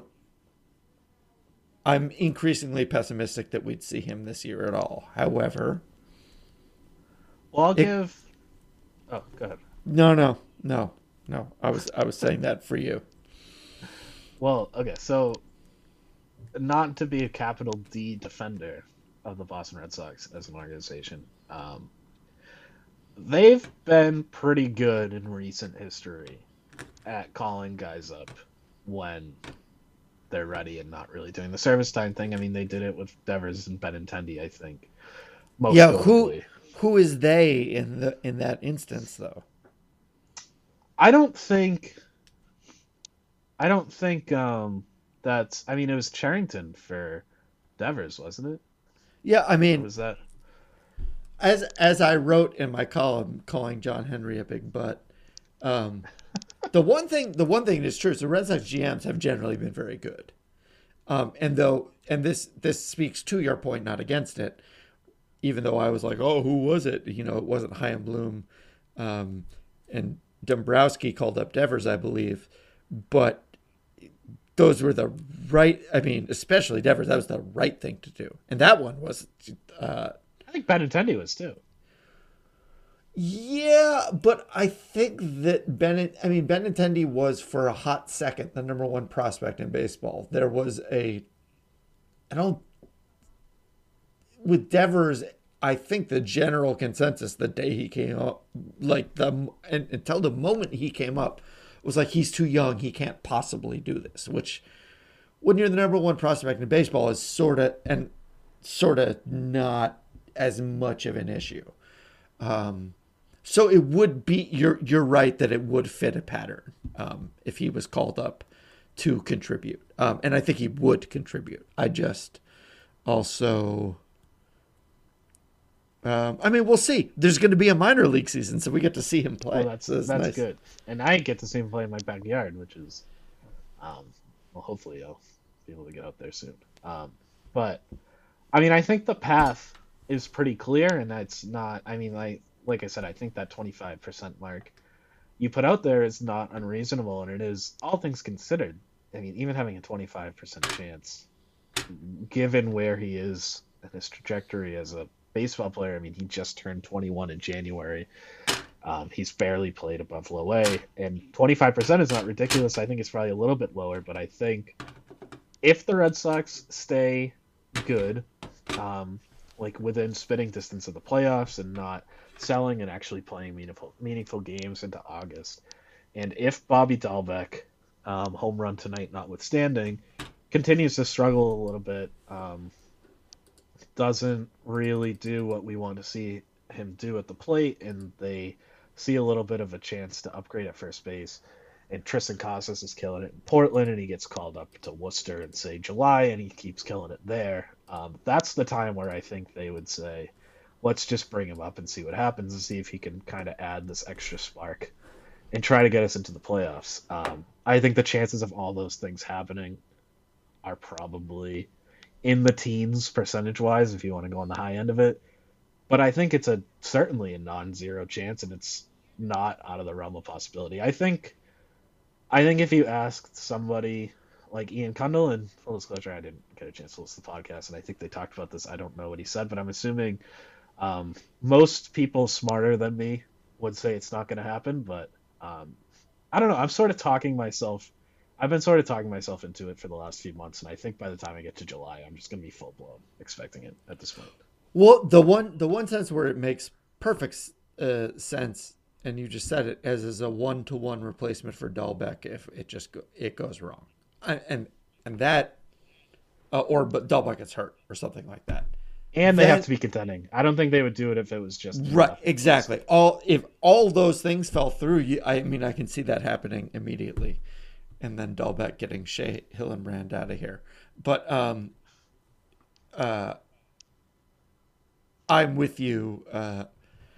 I'm increasingly pessimistic that we'd see him this year at all. However, well, I'll it, give, oh, go ahead. No, no, no, no. I was, I was saying that for you. Well, okay. So not to be a capital D defender of the Boston Red Sox as an organization, um, they've been pretty good in recent history at calling guys up when they're ready and not really doing the service time thing. I mean, they did it with Devers and Benintendi, I think. Most yeah, notably. who who is they in the in that instance though? I don't think I don't think um, that's I mean it was Cherington for Devers, wasn't it? Yeah, I mean, or was that as as I wrote in my column calling John Henry a big butt, um, the one thing the one thing that's true is the Red Sox G Ms have generally been very good. Um, and though and this this speaks to your point, not against it, even though I was like, oh, who was it? You know, it wasn't Chaim Bloom, um, and Dombrowski called up Devers, I believe, but those were the right, I mean, especially Devers, that was the right thing to do. And that one was... Uh, I think Benintendi was too. Yeah, but I think that Ben, I mean, Benintendi was for a hot second the number one prospect in baseball. There was a... I don't... With Devers, I think the general consensus the day he came up, like the... And until the moment he came up, was like, he's too young, he can't possibly do this, which when you're the number one prospect in baseball is sort of and sort of not as much of an issue. Um, so it would be, you're you're right that it would fit a pattern um, if he was called up to contribute. Um, and I think he would contribute. I just also... Um, I mean, we'll see. There's going to be a minor league season, so we get to see him play. Well, that's so that's, that's nice. good, and I get to see him play in my backyard, which is, um, well, hopefully I'll be able to get out there soon. Um, but I mean, I think the path is pretty clear, and that's not. I mean, like like I said, I think that twenty-five percent mark you put out there is not unreasonable, and it is, all things considered. I mean, even having a twenty-five percent chance, given where he is and his trajectory as a baseball player. I mean, he just turned twenty-one in January. Um, he's barely played above low A, and twenty-five percent is not ridiculous. I think it's probably a little bit lower, but I think if the Red Sox stay good, um, like within spitting distance of the playoffs and not selling and actually playing meaningful meaningful games into August, and if Bobby Dahlbeck, um, home run tonight notwithstanding, continues to struggle a little bit, um, doesn't really do what we want to see him do at the plate, and they see a little bit of a chance to upgrade at first base, and Tristan Casas is killing it in Portland, and he gets called up to Worcester in, say, July, and he keeps killing it there. Um, that's the time where I think they would say, let's just bring him up and see what happens and see if he can kind of add this extra spark and try to get us into the playoffs. Um, I think the chances of all those things happening are probably in the teens percentage wise, if you want to go on the high end of it. But I think it's a certainly a non-zero chance, and it's not out of the realm of possibility. I think, I think if you asked somebody like Ian Cundall, and full disclosure, I didn't get a chance to listen to the podcast, and I think they talked about this. I don't know what he said, but I'm assuming um, most people smarter than me would say it's not going to happen. But um, I don't know. I'm sort of talking myself. I've been sort of talking myself into it for the last few months, and I think by the time I get to July, I'm just going to be full blown expecting it at this point. Well, the one the one sense where it makes perfect uh, sense, and you just said it, as is a one to one replacement for Dahlbeck if it just go, it goes wrong, I, and and that, uh, or but Dahlbeck gets hurt or something like that, and they then, have to be contending. I don't think they would do it if it was just right. Exactly. All if all those things fell through, you, I mean, I can see that happening immediately. And then Dahlbeck getting Shea Hillenbrand out of here. But um, uh, I'm with you. Uh,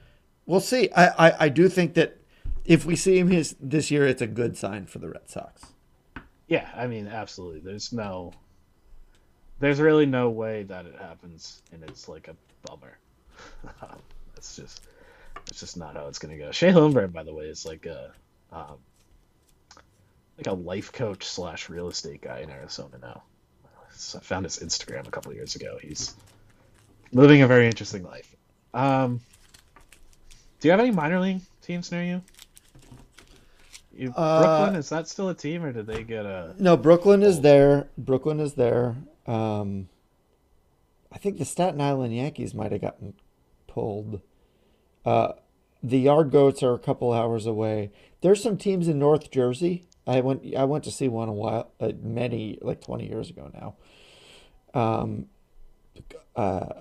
we'll see. I, I, I do think that if we see him his, this year, it's a good sign for the Red Sox. Yeah, I mean, absolutely. There's no, there's really no way that it happens, and it's like a bummer. It's just, it's just not how it's gonna go. Shea Hillenbrand, by the way, is like a, um, like a life coach slash real estate guy in Arizona now. So I found his Instagram a couple of years ago. He's living a very interesting life. Um, do you have any minor league teams near you? You, Uh, Brooklyn, is that still a team, or did they get a... No, Brooklyn is there. Brooklyn is there. Um, I think the Staten Island Yankees might have gotten pulled. Uh, the Yard Goats are a couple hours away. There's some teams in North Jersey. I went I went to see one a while, uh, many, like twenty years ago now. Um, uh,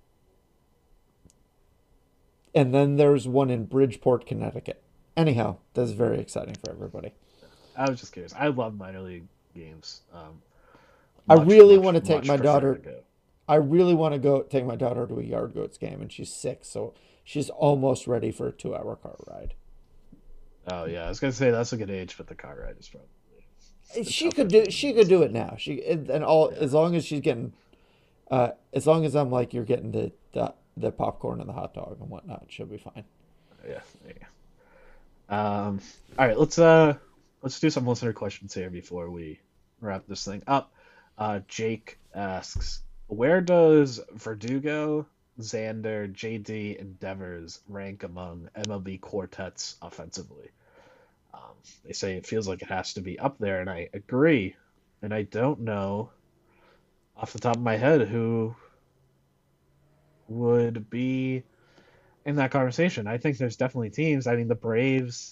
and then there's one in Bridgeport, Connecticut. Anyhow, that's very exciting for everybody. I was just curious. I love minor league games. Um, I much, really much, want to take much my prefer daughter. to go. I really want to go take my daughter to a Yard Goats game, and she's six, so she's almost ready for a two-hour car ride. Oh yeah, I was gonna say that's a good age, but the car ride is probably. She could do. She could do it now. She and all as long as she's getting, uh, as long as I'm like you're getting the the, the popcorn and the hot dog and whatnot, she'll be fine. Yeah. yeah. Um. All right. Let's uh. Let's do some listener questions here before we wrap this thing up. Uh, Jake asks, where does Verdugo, Xander, J D, and Devers rank among M L B quartets offensively? Um, they say it feels like it has to be up there, and I agree. And I don't know off the top of my head who would be in that conversation. I think there's definitely teams. I mean, the Braves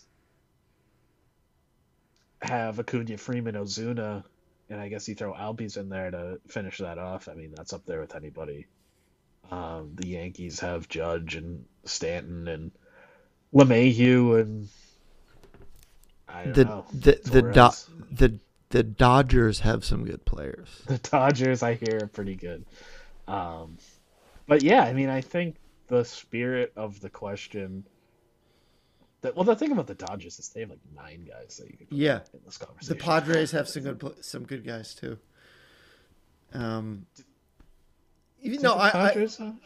have Acuna, Freeman, Ozuna, and I guess you throw Albies in there to finish that off. I mean, that's up there with anybody. Um, the Yankees have Judge and Stanton and LeMahieu and I don't the, know. The the, Torres. Do, the the Dodgers have some good players. The Dodgers, I hear, are pretty good. Um, but yeah, I mean, I think the spirit of the question. That, well, the thing about the Dodgers is they have like nine guys that you can put yeah. in this conversation. The Padres have some good some good guys too. Um, even though I, Padres, I huh?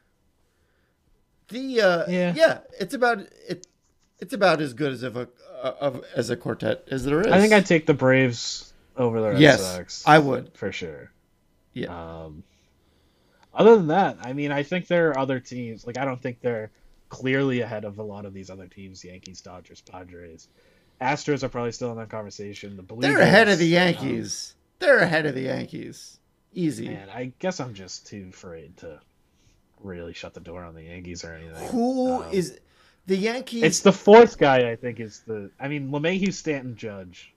the uh, yeah yeah, it's about it. It's about as good as of a of as a quartet as there is. I think I'd take the Braves over the Red yes, Sox. I would for sure. Yeah. Um, other than that, I mean, I think there are other teams. Like, I don't think they're clearly ahead of a lot of these other teams: Yankees, Dodgers, Padres. Astros are probably still in that conversation. The Blue They're Jays, ahead of the Yankees. Um, they're ahead of the Yankees. Easy. Man, I guess I'm just too afraid to really shut the door on the Yankees or anything. Who um, is the Yankees? It's the fourth guy, I think, is the. I mean, LeMahieu, Stanton, Judge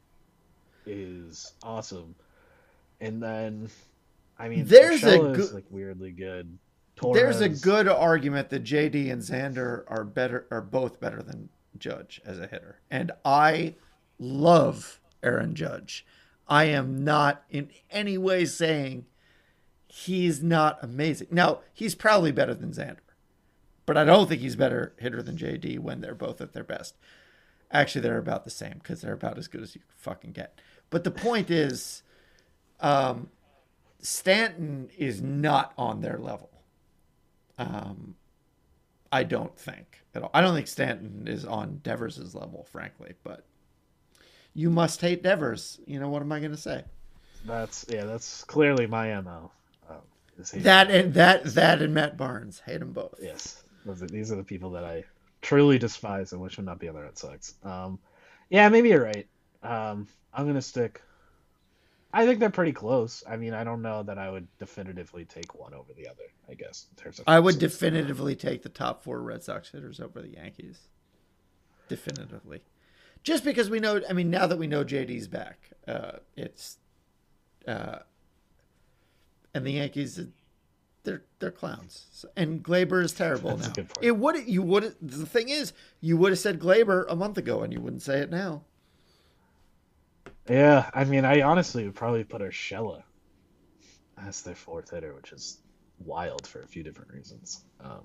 is awesome, and then, I mean, there's Urshela a good, is like weirdly good. Torres. There's a good argument that J D and Xander are better, are both better than Judge as a hitter, and I love Aaron Judge. I am not in any way saying he's not amazing. Now, he's probably better than Xander, but I don't think he's better hitter than J D when they're both at their best. Actually, they're about the same because they're about as good as you can fucking get. But the point is, um, Stanton is not on their level. Um, I don't think at all. I don't think Stanton is on Devers' level, frankly, but you must hate Devers. You know, what am I going to say? That's, yeah, that's clearly my M O. Um, that and that, that and Matt Barnes. Hate them both. Yes. Those are, these are the people that I truly despise and wish would not be on the Red Sox. Um, yeah, maybe you're right. Um, I'm going to stick. I think they're pretty close. I mean, I don't know that I would definitively take one over the other, I guess. In terms of I would definitively take the top four Red Sox hitters over the Yankees. Definitively. Just because we know, I mean, now that we know J D's back, uh, it's, uh, and the Yankees, they're they're clowns. And Glaber is terrible That's now. a good point. It would you would the thing is, you would have said Glaber a month ago, and you wouldn't say it now. Yeah, I mean, I honestly would probably put Urshela as their fourth hitter, which is wild for a few different reasons. Um,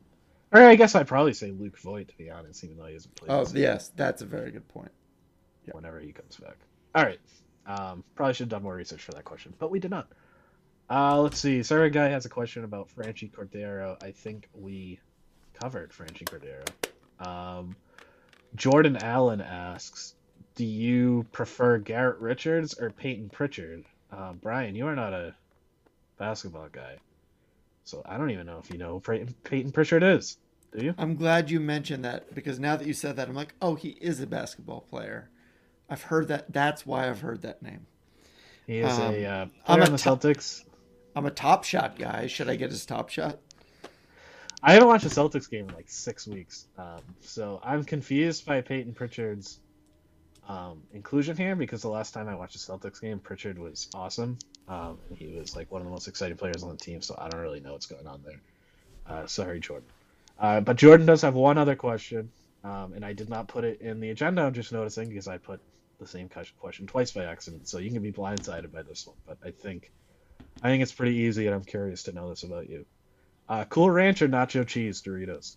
Or I guess I'd probably say Luke Voigt, to be honest, even though he hasn't played. Oh, yes, that's a very good point. Yeah. Whenever he comes back. All right. Um, probably should have done more research for that question, but we did not. Uh, let's see. Survey Guy has a question about Franchi Cordero. I think we covered Franchi Cordero. Um, Jordan Allen asks, do you prefer Garrett Richards or Peyton Pritchard? Uh, Brian, you are not a basketball guy, so I don't even know if you know who Peyton Pritchard is. Do you? I'm glad you mentioned that, because now that you said that, I'm like, oh, he is a basketball player. I've heard that. That's why I've heard that name. He is um, a uh, player I'm a on the top, Celtics. I'm a Top Shot guy. Should I get his Top Shot? I haven't watched a Celtics game in like six weeks, um, so I'm confused by Peyton Pritchard's um, inclusion here, because the last time I watched a Celtics game, Pritchard was awesome. Um, and he was like one of the most exciting players on the team, so I don't really know what's going on there. Uh, sorry, Jordan. Uh, but Jordan does have one other question, um, and I did not put it in the agenda. I'm just noticing because I put the same question twice by accident, so you can be blindsided by this one. But I think, I think it's pretty easy, and I'm curious to know this about you. Uh, Cool Ranch or Nacho Cheese Doritos?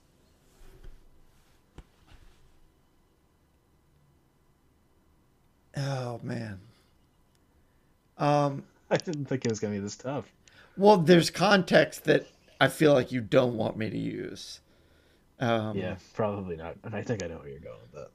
Oh man. Um, I didn't think it was gonna be this tough. Well, there's context that I feel like you don't want me to use. Um, yeah, probably not. And I think I know where you're going with that.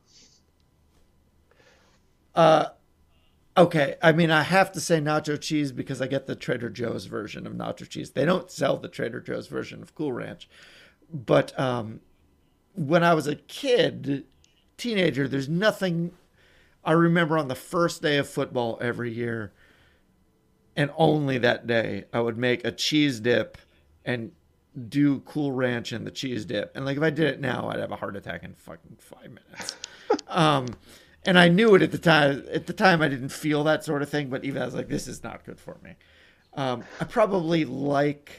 Uh, okay. I mean, I have to say nacho cheese because I get the Trader Joe's version of nacho cheese. They don't sell the Trader Joe's version of Cool Ranch. But um, when I was a kid, teenager, there's nothing I remember on the first day of football every year, and only that day, I would make a cheese dip and do Cool Ranch in the cheese dip. And like if I did it now, I'd have a heart attack in fucking five minutes. um, and I knew it at the time. At the time, I didn't feel that sort of thing, but even I was like, this is not good for me. Um, I probably like.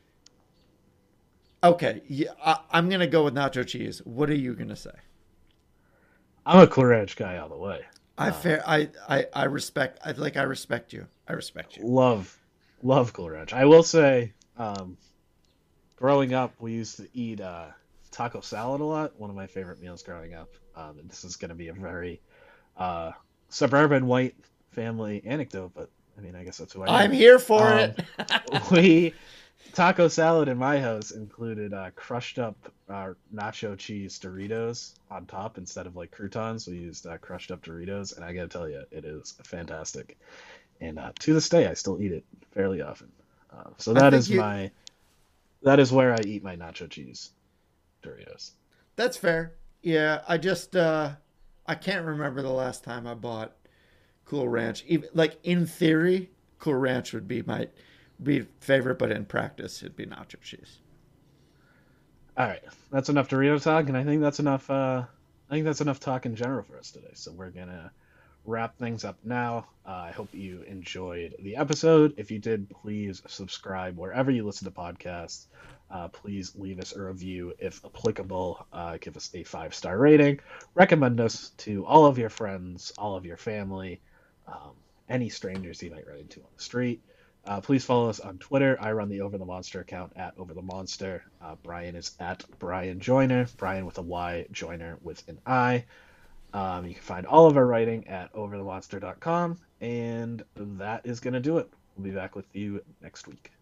Okay, yeah, I, I'm gonna go with nacho cheese. What are you gonna say? I'm a Cool Ranch guy all the way. I uh, fair. I, I I respect. I like. I respect you. I respect you. Love, love Cool Ranch. I will say, um, growing up, we used to eat uh, taco salad a lot. One of my favorite meals growing up. Um, and this is going to be a very uh, suburban white family anecdote, but I mean, I guess that's who I am. I'm here for um, it. we taco salad in my house included uh, crushed up uh, nacho cheese Doritos on top instead of like croutons. We used uh, crushed up Doritos, and I gotta tell you, it is fantastic. And uh, to this day, I still eat it fairly often. Uh, so that is you... my that is where I eat my nacho cheese Doritos. That's fair. Yeah, I just uh, I can't remember the last time I bought Cool Ranch. Even, like in theory, Cool Ranch would be my be favorite, but in practice, it'd be nacho cheese. All right, that's enough Dorito talk, and I think that's enough. Uh, I think that's enough talk in general for us today. So we're gonna wrap things up now. Uh, I hope you enjoyed the episode. If you did, please subscribe wherever you listen to podcasts. Uh, please leave us a review if applicable. Uh, give us a five-star rating. Recommend us to all of your friends, all of your family, um, any strangers you might run into on the street. Uh, please follow us on Twitter. I run the Over the Monster account at Over the Monster. Uh, Brian is at Brian Joyner. Brian with a Y, Joyner with an I. Um, you can find all of our writing at over the monster dot com. And that is going to do it. We'll be back with you next week.